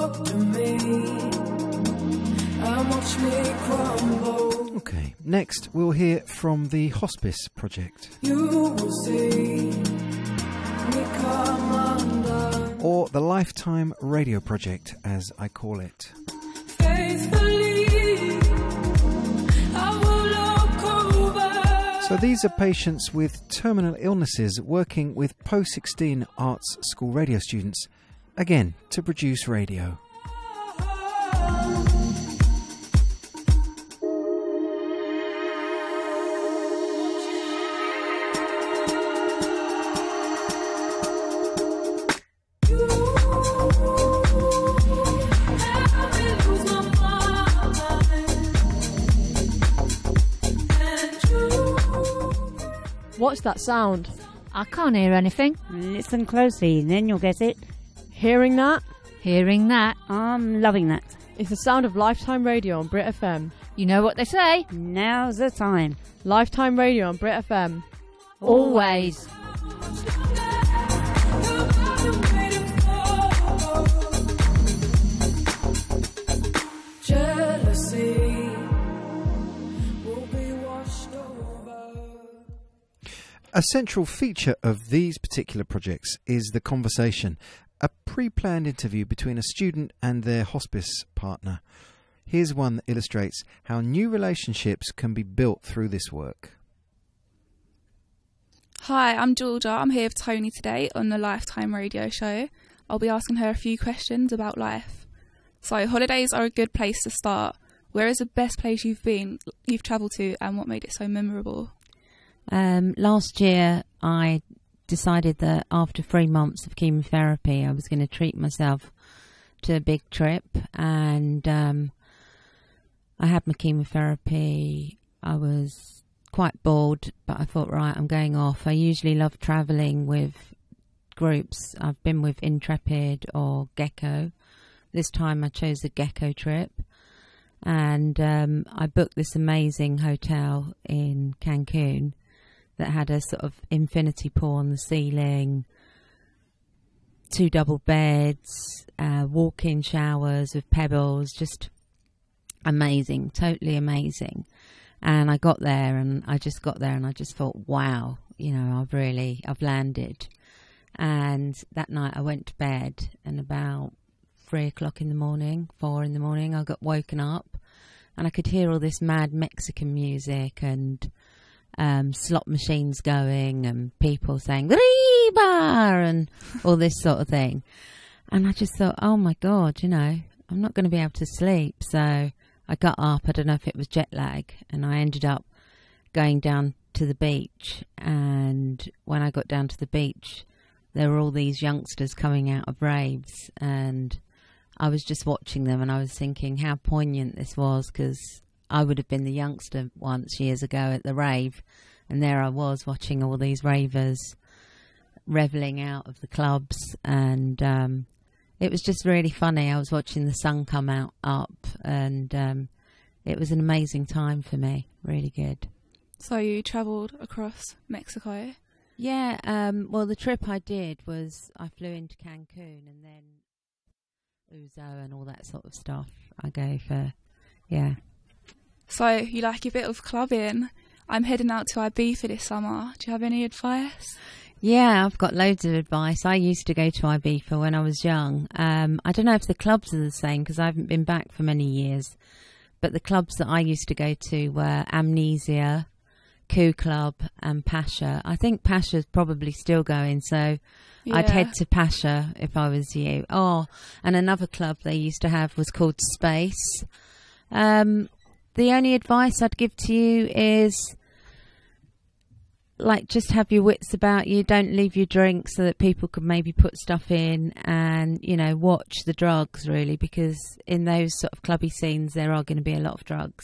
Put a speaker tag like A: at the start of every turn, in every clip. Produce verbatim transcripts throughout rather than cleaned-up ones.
A: Okay, next we'll hear from the Hospice Project.
B: You will see me come undone.
A: Or the Lifetime Radio Project, as I call it.
B: Faithfully, I will look over.
A: So these are patients with terminal illnesses working with post sixteen arts school radio students, again, to produce radio.
C: What's that sound?
D: I can't hear anything.
E: Listen closely, and then you'll get it.
C: Hearing that?
D: Hearing that.
E: I'm loving that.
C: It's the sound of Lifetime Radio on Brit F M.
D: You know what they say.
E: Now's the time.
C: Lifetime Radio on Brit F M.
D: Always.
B: Jealousy will be washed over.
A: A central feature of these particular projects is the conversation, a pre-planned interview between a student and their hospice partner. Here's one that illustrates how new relationships can be built through this work.
F: Hi, I'm Georgia. I'm here with Tony today on the Lifetime Radio show. I'll be asking her a few questions about life. So, holidays are a good place to start. Where is the best place you've been, you've travelled to, and what made it so memorable?
G: Um, last year, I decided that after three months of chemotherapy, I was going to treat myself to a big trip, and um, I had my chemotherapy. I was quite bored, but I thought, right, I'm going off. I usually love travelling with groups. I've been with Intrepid or Gecko. This time I chose the Gecko trip, and um, I booked this amazing hotel in Cancun that had a sort of infinity pool on the ceiling, two double beds, uh, walk-in showers with pebbles, just amazing, totally amazing. And I got there, and I just got there, and I just thought, wow, you know, I've really, I've landed. And that night I went to bed, and about three o'clock in the morning, four in the morning, I got woken up, and I could hear all this mad Mexican music and um, slot machines going and people saying "Arriba" and all this sort of thing. And I just thought, oh my God, you know, I'm not going to be able to sleep. So I got up. I don't know if it was jet lag, and I ended up going down to the beach. And when I got down to the beach, there were all these youngsters coming out of raves, and I was just watching them, and I was thinking how poignant this was, because I would have been the youngster once years ago at the rave, and there I was watching all these ravers revelling out of the clubs, and um, it was just really funny. I was watching the sun come out up, and um, it was an amazing time for me, really good.
F: So you travelled across Mexico?
G: Yeah, um, well, the trip I did was I flew into Cancun, and then Uzo and all that sort of stuff I go for, yeah.
F: So you like a bit of clubbing. I'm heading out to Ibiza this summer. Do you have any advice?
G: Yeah, I've got loads of advice. I used to go to Ibiza when I was young. Um, I don't know if the clubs are the same, because I haven't been back for many years. But the clubs that I used to go to were Amnesia, Coup Club and Pasha. I think Pasha's probably still going, so yeah. I'd head to Pasha if I was you. Oh, and another club they used to have was called Space. Um, the only advice I'd give to you is, like, just have your wits about you. Don't leave your drink so that people could maybe put stuff in, and, you know, watch the drugs, really, because in those sort of clubby scenes there are going to be a lot of drugs.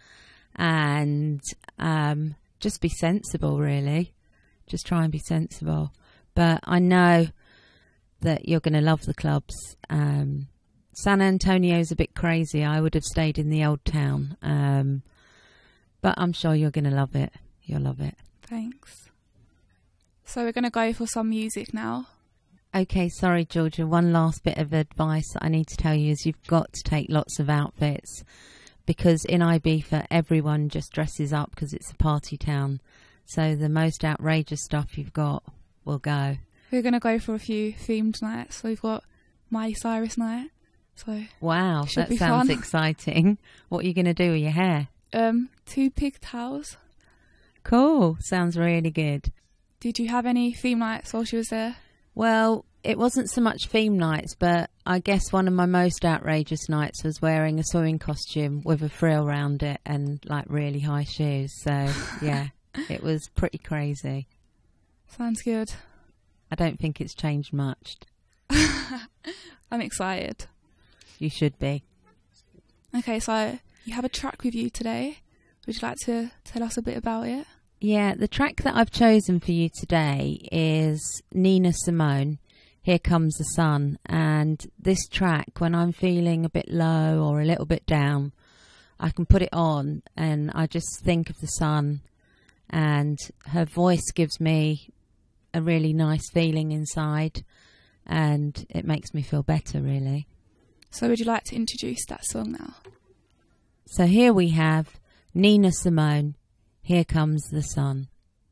G: And um, just be sensible, really. Just try and be sensible. But I know that you're going to love the clubs. Um, San Antonio's a bit crazy. I would have stayed in the old town. Um, but I'm sure you're going to love it. You'll love it.
F: Thanks. So we're going to go for some music now.
G: Okay, sorry, Georgia. One last bit of advice that I need to tell you is you've got to take lots of outfits, because in Ibiza everyone just dresses up because it's a party town. So the most outrageous stuff you've got will go.
F: We're going to go for a few themed nights. So we've got Miley Cyrus night. So
G: Wow,
F: Should
G: that
F: be
G: sounds
F: fun.
G: exciting. What are you going to do with your hair?
F: um, two pigtails.
G: Cool, sounds really good.
F: Did you have any theme nights while she was there?
G: Well, it wasn't so much theme nights, but I guess one of my most outrageous nights was wearing a swimming costume with a frill round it and like really high shoes. So yeah, it was pretty crazy.
F: Sounds good.
G: I don't think it's changed much.
F: I'm excited.
G: You should be.
F: Okay, so you have a track with you today. Would you like to tell us a bit about it?
G: Yeah, the track that I've chosen for you today is Nina Simone, Here Comes the Sun. And this track, when I'm feeling a bit low or a little bit down, I can put it on and I just think of the sun, and her voice gives me a really nice feeling inside, and it makes me feel better, really.
F: So would you like to introduce that song now?
G: So here we have Nina Simone, Here Comes the Sun.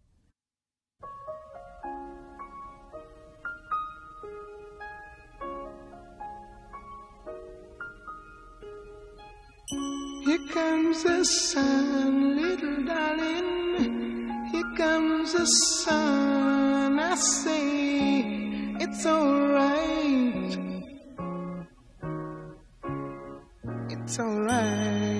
H: Here comes the sun, little darling. Here comes the sun. I say it's alright. It's alright.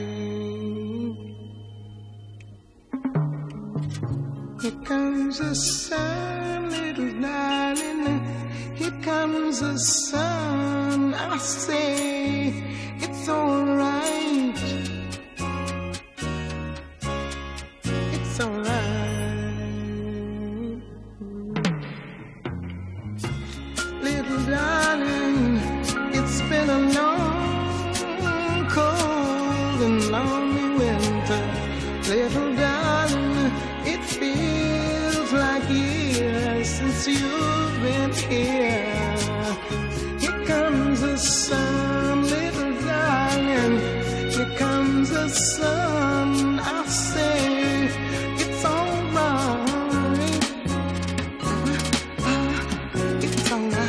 H: Here comes the sun, little darling. Here comes the sun. I say it's alright. It's alright. Little darling, it's been a long, cold and lonely winter. Little darling, it feels like years since you've been here. Here comes the sun, little darling. Here comes the sun. I say it's alright. It's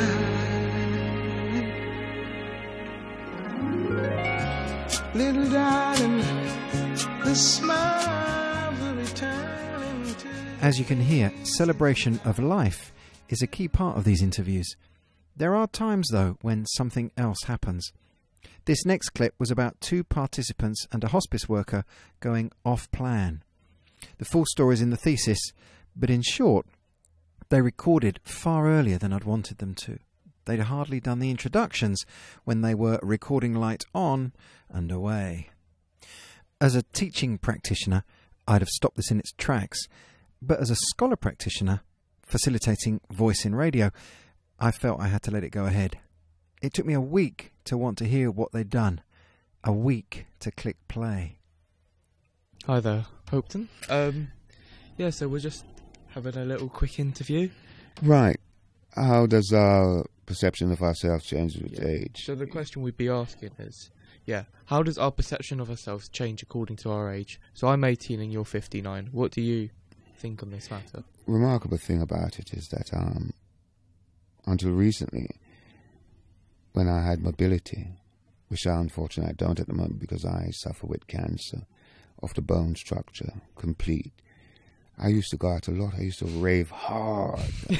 H: alright. Little darling, the smiles are returning to.
A: As you can hear, celebration of life is a key part of these interviews. There are times, though, when something else happens. This next clip was about two participants and a hospice worker going off-plan. The full story is in the thesis, but in short, they recorded far earlier than I'd wanted them to. They'd hardly done the introductions when they were recording light on and away. As a teaching practitioner, I'd have stopped this in its tracks, but as a scholar practitioner, facilitating voice in radio, I felt I had to let it go ahead. It took me a week to want to hear what they'd done, a week to click play.
I: Hi there, Hopeton. Um, yeah, so we're just having a little quick interview.
J: Right. How does our perception of ourselves change with
I: Yeah.
J: age?
I: So the question we'd be asking is, yeah, how does our perception of ourselves change according to our age? So I'm eighteen and you're fifty-nine. What do you think on this matter?
J: Remarkable thing about it is that um, until recently, when I had mobility, which I unfortunately don't at the moment because I suffer with cancer of the bone structure, complete. I used to go out a lot. I used to rave hard.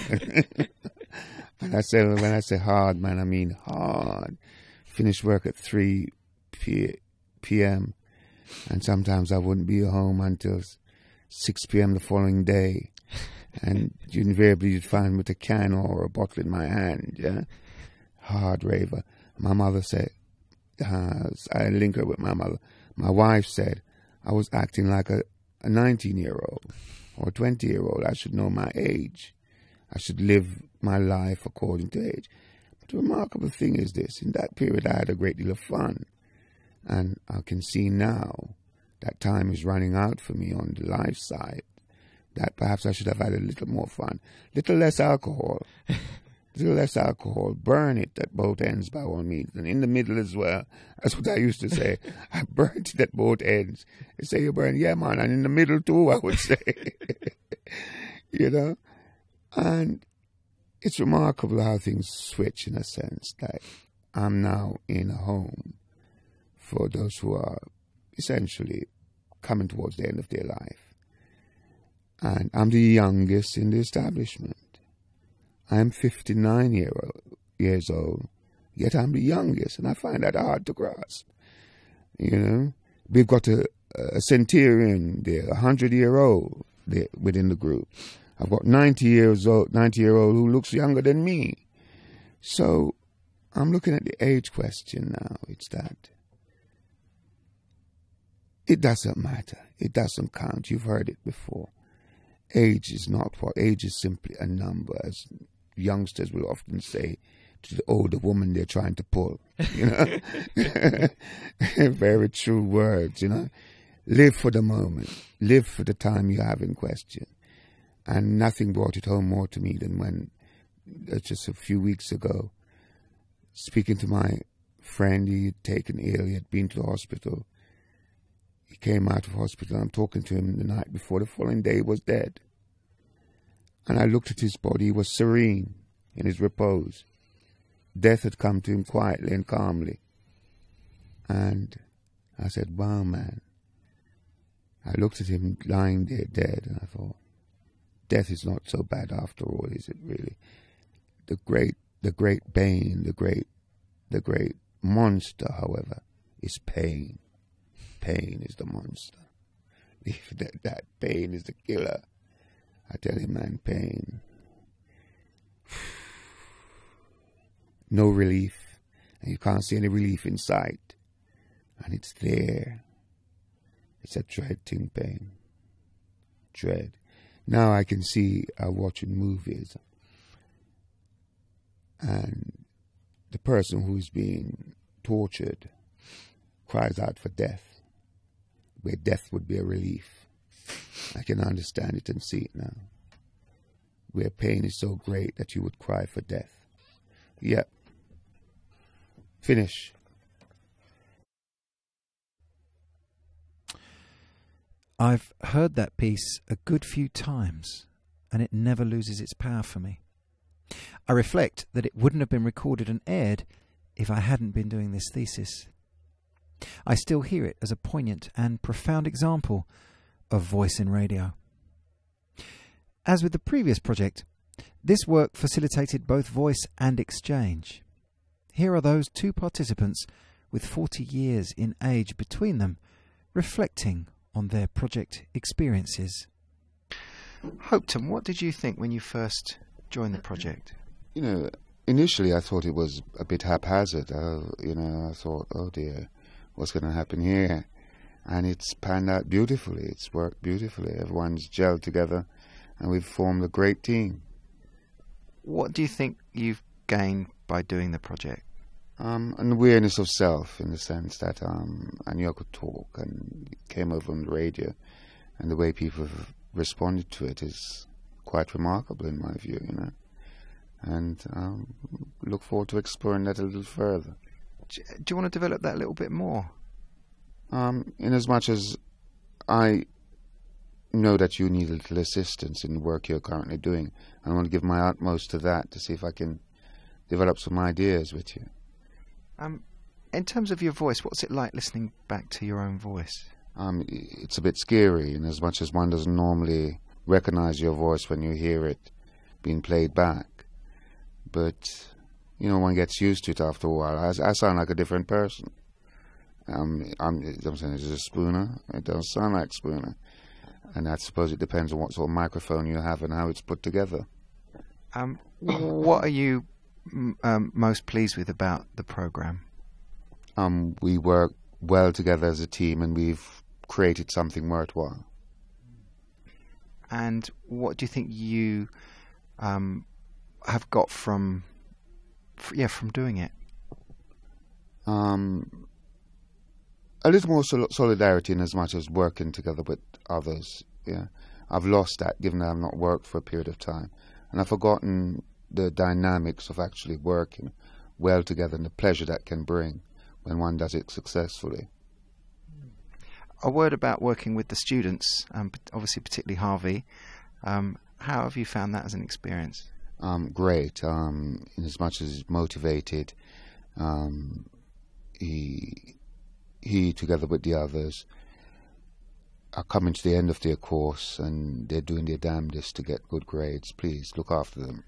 J: And I say, when I say hard, man, I mean hard. Finish work at three p.m. and sometimes I wouldn't be home until six p.m. the following day. And invariably you'd find me with a can or a bottle in my hand, yeah? Hard raver. My mother said, uh, I link her with my mother. My wife said I was acting like a, a nineteen-year-old or a twenty-year-old. I should know my age. I should live my life according to age. But the remarkable thing is this. In that period, I had a great deal of fun. And I can see now that time is running out for me on the life side. That perhaps I should have had a little more fun, little less alcohol, little less alcohol, burn it at both ends by all means, and in the middle as well. That's what I used to say. I burnt it at both ends. They say you burn, yeah, man, and in the middle too, I would say. You know? And it's remarkable how things switch in a sense that I'm now in a home for those who are essentially coming towards the end of their life. And I'm the youngest in the establishment. I'm fifty-nine year old, years old, yet I'm the youngest, and I find that hard to grasp. You know, we've got a, a centurion there, a hundred-year-old there within the group. I've got ninety years old, ninety-year-old who looks younger than me. So I'm looking at the age question now. It's that it doesn't matter. It doesn't count. You've heard it before. Age is not what. Age is simply a number, as youngsters will often say to the older woman they're trying to pull. You know, very true words. You know, live for the moment. Live for the time you have in question. And nothing brought it home more to me than when, uh, just a few weeks ago, speaking to my friend, he had taken ill, he had been to the hospital. He came out of hospital, I'm talking to him the night before, the following day he was dead. And I looked at his body, he was serene in his repose. Death had come to him quietly and calmly. And I said, wow, man. I looked at him lying there dead, and I thought, death is not so bad after all, is it really? The great, the great bane, the great, the great monster, however, is pain. Pain is the monster. If that, that pain is the killer, I tell you, man, pain. No relief, and you can't see any relief in sight, and it's there. It's a dreading pain. Dread. Now I can see uh, watching movies, and the person who's being tortured cries out for death, where death would be a relief. I can understand it and see it now, where pain is so great that you would cry for death. Yep. Finish.
A: I've heard that piece a good few times, and it never loses its power for me. I reflect that it wouldn't have been recorded and aired if I hadn't been doing this thesis. I still hear it as a poignant and profound example of voice in radio. As with the previous project, this work facilitated both voice and exchange. Here are those two participants with forty years in age between them, reflecting on their project experiences. Hopeton, what did you think when you first joined the project?
J: You know, initially I thought it was a bit haphazard. Uh, you know, I thought, oh dear, what's going to happen here? And it's panned out beautifully. It's worked beautifully. Everyone's gelled together, and we've formed a great team.
A: What do you think you've gained by doing the project?
J: Um, an awareness of self, in the sense that um, I knew I could talk, and it came over on the radio, and the way people have responded to it is quite remarkable in my view, you know. And um, look forward to exploring that a little further.
A: Do you want to develop that a little bit more?
J: Um, in as much as I know that you need a little assistance in the work you're currently doing, and I want to give my utmost to that to see if I can develop some ideas with you.
A: Um, in terms of your voice, what's it like listening back to your own voice?
J: Um, it's a bit scary, in as much as one doesn't normally recognize your voice when you hear it being played back. But, you know, one gets used to it after a while. I, I sound like a different person. Um, I'm, I'm saying, is it a Spooner? It doesn't sound like Spooner. And I suppose it depends on what sort of microphone you have and how it's put together.
A: Um, what are you um, most pleased with about the programme?
J: Um, we work well together as a team, and we've created something worthwhile.
A: And what do you think you um, have got from, f- yeah, from doing it?
J: Um, a little more sol- solidarity in as much as working together with others. Yeah, I've lost that, given that I've not worked for a period of time, and I've forgotten the dynamics of actually working well together and the pleasure that can bring when one does it successfully.
A: A word about working with the students, um, p- obviously particularly Harvey. Um, how have you found that as an experience?
J: Um, great, um, in as much as he's motivated. Um, he, he, together with the others, are coming to the end of their course and they're doing their damnedest to get good grades. Please look after them.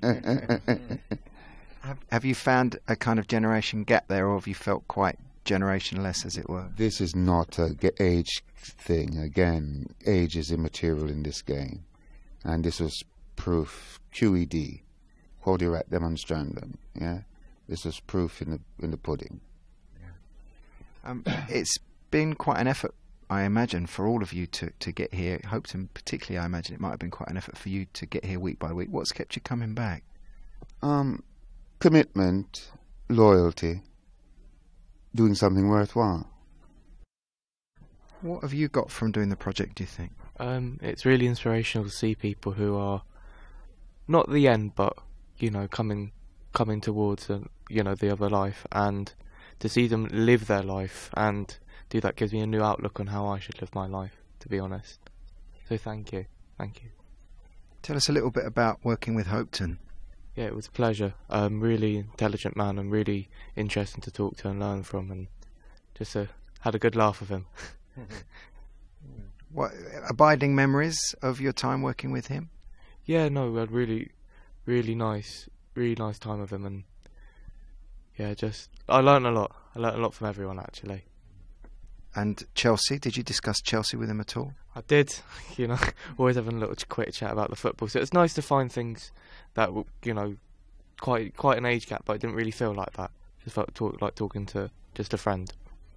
A: Have, have you found a kind of generation gap there, or have you felt quite generationless, as it were?
J: This is not a ge- age thing. Again, age is immaterial in this game. And this was proof, Q E D, quality rat demonstrandum, yeah? This was proof in the in the pudding.
A: Um, it's been quite an effort, I imagine, for all of you to, to get here. Hopetoun particularly, I imagine it might have been quite an effort for you to get here week by week. What's kept you coming back?
J: Um, commitment, loyalty, doing something worthwhile.
A: What have you got from doing the project, do you think?
I: Um, it's really inspirational to see people who are not the end, but you know, coming coming towards uh, you know the other life, and to see them live their life and do that gives me a new outlook on how I should live my life, to be honest. So thank you, thank you.
A: Tell us a little bit about working with Hopetoun.
I: Yeah, it was a pleasure. Um, really intelligent man and really interesting to talk to and learn from, and just uh, had a good laugh with him.
A: What abiding memories of your time working with him?
I: Yeah, no, we had really, really nice, really nice time with him, and yeah, just I learnt a lot. I learnt a lot from everyone, actually.
A: And Chelsea, did you discuss Chelsea with him at all?
I: I did, you know, always having a little quick chat about the football. So it's nice to find things that, you know, quite quite an age gap, but it didn't really feel like that. Just felt talk, like talking to just a friend.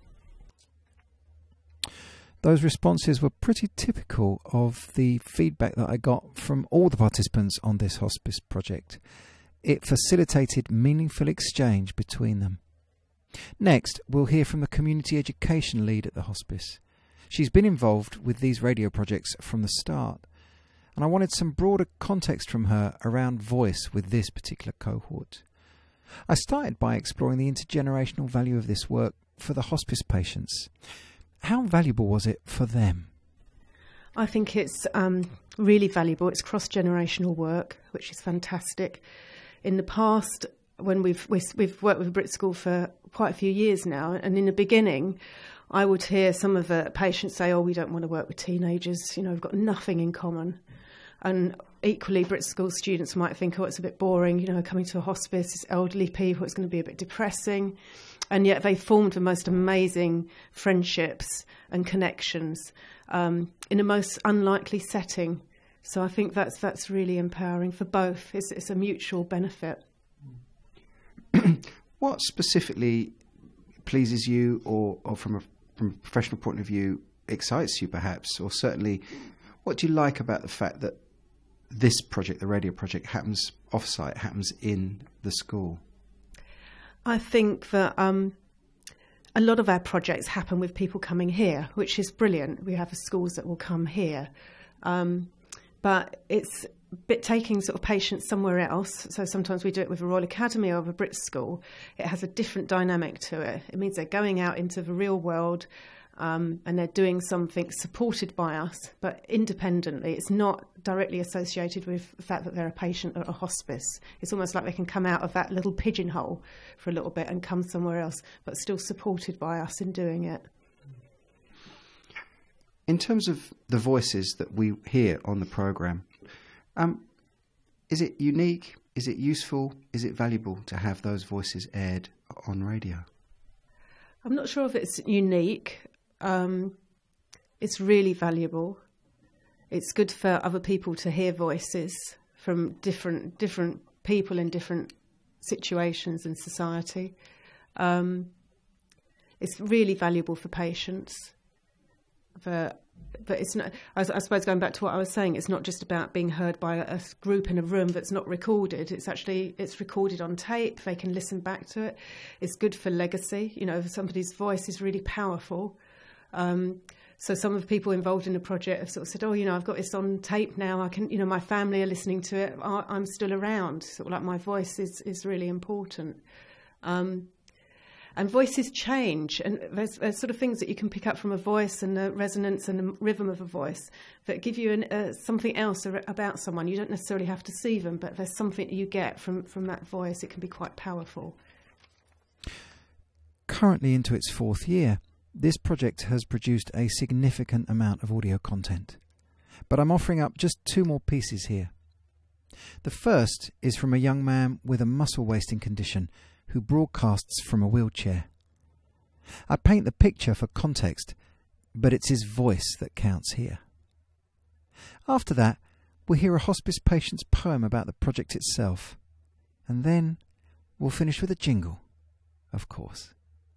A: Those responses were pretty typical of the feedback that I got from all the participants on this hospice project. It facilitated meaningful exchange between them. Next, we'll hear from the community education lead at the hospice. She's been involved with these radio projects from the start, and I wanted some broader context from her around voice with this particular cohort. I started by exploring the intergenerational value of this work for the hospice patients. How valuable was it for them?
K: I think it's um, really valuable. It's cross-generational work, which is fantastic. In the past, when we've we've, we've worked with Brit School for quite a few years now, and in the beginning, I would hear some of the patients say, "Oh, we don't want to work with teenagers. You know, we've got nothing in common." And equally, Brit School students might think, "Oh, it's a bit boring. You know, coming to a hospice, it's elderly people. It's going to be a bit depressing." And yet, they formed the most amazing friendships and connections um, in a most unlikely setting. So I think that's that's really empowering for both. It's, it's a mutual benefit.
A: What specifically pleases you, or, or from a from a professional point of view, excites you perhaps, or certainly what do you like about the fact that this project, the radio project, happens off-site, happens in the school?
K: I think that um, a lot of our projects happen with people coming here, which is brilliant. We have schools that will come here. Um, but it's a bit taking sort of patients somewhere else. So sometimes we do it with a Royal Academy or a Brit School. It has a different dynamic to it. It means they're going out into the real world um, and they're doing something supported by us, but independently. It's not directly associated with the fact that they're a patient at a hospice. It's almost like they can come out of that little pigeonhole for a little bit and come somewhere else, but still supported by us in doing it.
A: In terms of the voices that we hear on the programme, um, is it unique? Is it useful? Is it valuable to have those voices aired on radio?
K: I'm not sure if it's unique. Um, it's really valuable. It's good for other people to hear voices from different different people in different situations in society. Um, it's really valuable for patients. But, but it's not. I, I suppose going back to what I was saying, it's not just about being heard by a, a group in a room that's not recorded. It's actually it's recorded on tape. They can listen back to it. It's good for legacy. You know, if somebody's voice is really powerful. Um, So some of the people involved in the project have sort of said, oh, you know, I've got this on tape now. I can, you know, my family are listening to it. I, I'm still around. Sort of like my voice is, is really important. Um, and voices change. And there's, there's sort of things that you can pick up from a voice and the resonance and the rhythm of a voice that give you an, uh, something else ar- about someone. You don't necessarily have to see them, but there's something that you get from, from that voice. It can be quite powerful.
A: Currently into its fourth year, this project has produced a significant amount of audio content. But I'm offering up just two more pieces here. The first is from a young man with a muscle wasting condition who broadcasts from a wheelchair. I paint the picture for context, but it's his voice that counts here. After that, we'll hear a hospice patient's poem about the project itself. And then we'll finish with a jingle, of course.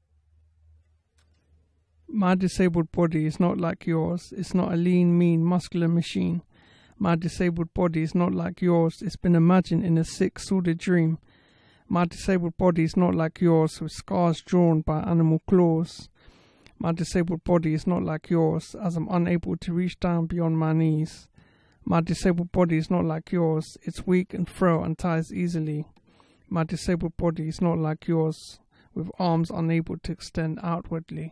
L: My disabled body is not like yours. It's not a lean, mean, muscular machine. My disabled body is not like yours. It's been imagined in a sick, sordid dream. My disabled body is not like yours, with scars drawn by animal claws. My disabled body is not like yours, as I'm unable to reach down beyond my knees. My disabled body is not like yours. It's weak and frail and tires easily. My disabled body is not like yours, with arms unable to extend outwardly.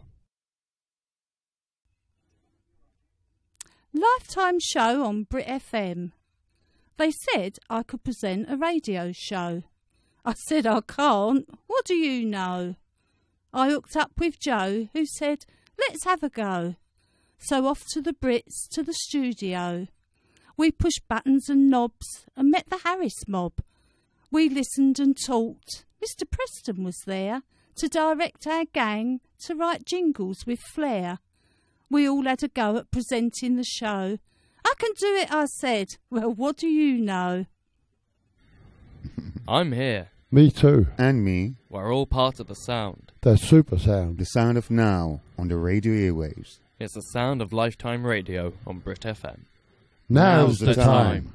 M: Lifetime show on Brit F M. They said I could present a radio show. I said I can't. What do you know? I hooked up with Joe, who said, let's have a go. So off to the Brits, to the studio. We pushed buttons and knobs and met the Harris mob. We listened and talked. Mister Preston was there to direct our gang, to write jingles with flair. We all had a go at presenting the show. I can do it, I said. Well, what do you know?
N: I'm here.
O: Me too.
J: And me.
N: We're all part of the sound.
O: The super sound.
J: The sound of now on the radio airwaves.
N: It's the sound of Lifetime Radio on Brit F M.
O: Now's, Now's the, the time. time.